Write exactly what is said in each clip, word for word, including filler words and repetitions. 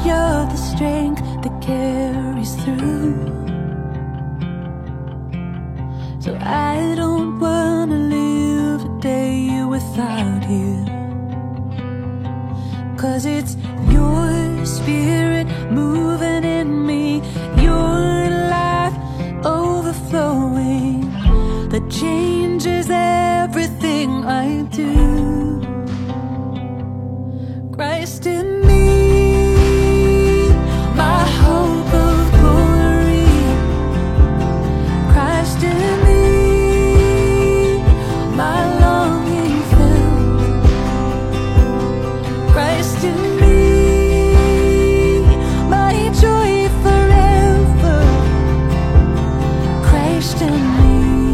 you're the strength that carries through. So I don't wanna live a day without you, 'cause it's your spirit moving in me, your life overflowing, that changes everything I do. Christ in me, my hope of glory. Christ in me, my longing filled. Christ in me, my joy forever. Christ in me,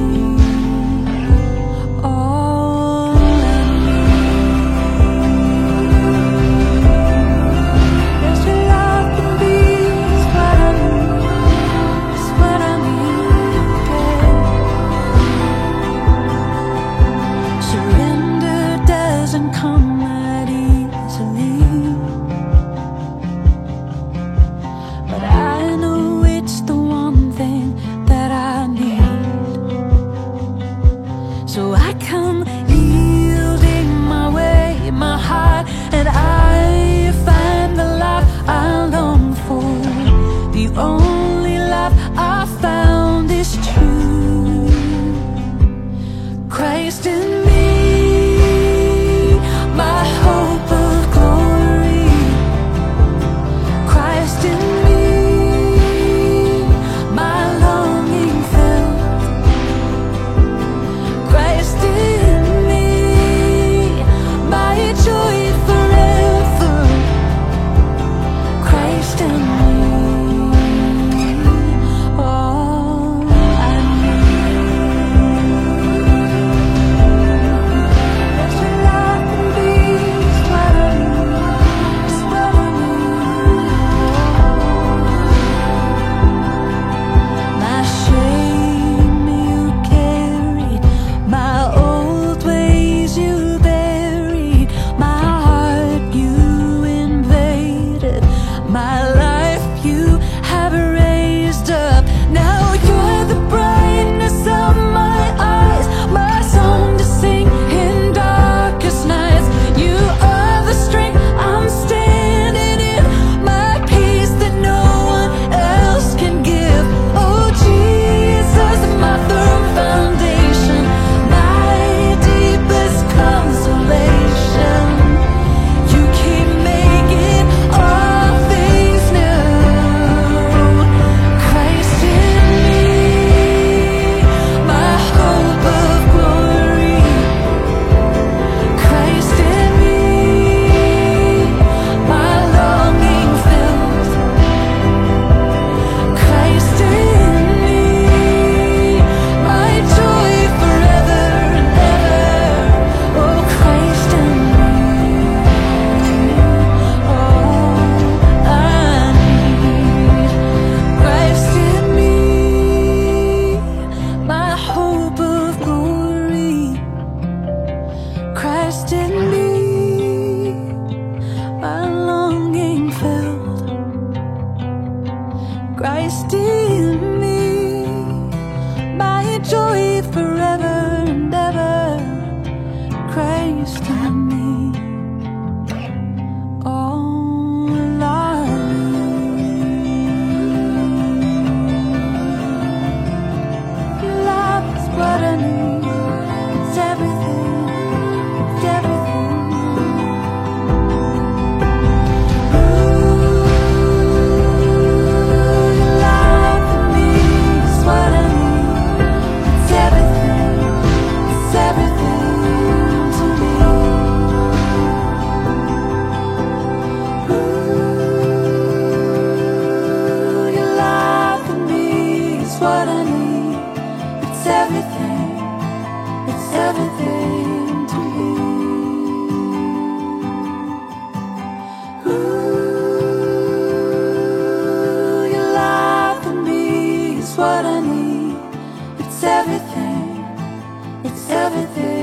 all I need. Yes, your love can be is what I need, is what I need, yeah. Surrender doesn't come that easily, but I know it's the one thing that I need. So I come yielding my way, my heart, and I find the life I long for. The only life I found is true. Christ in me, my hope of glory. Christ in me, my longing filled. Christ in me, my joy forever. Christ in me, all I need. Yes, your love can be is what I need, is what I need. My shame you carried, my old ways you buried, my heart you invaded, my life you have raised up. Now you're the brightness of my eyes, my song to sing in darkest nights. You are the strength I'm standing in, my peace that no one else can give. Oh Jesus, my firm foundation, my deepest consolation. You keep making all things new. Christ in me, my hope of glory. Christ in me, my longing filled. Christ in me, my joy forever and ever. Oh, Christ in me, all I need. Christ in me, my hope of glory. Christ in me, my longing filled. Christ in me, my joy forever and ever. Christ in me, all I need. Your love is what I need. It's everything, it's everything. Ooh, your love for me is what I need. It's everything, it's everything to me. Ooh, your love for me is what I need. It's everything, it's everything to me. Ooh, your love for me is what I need. It's everything, it's everything.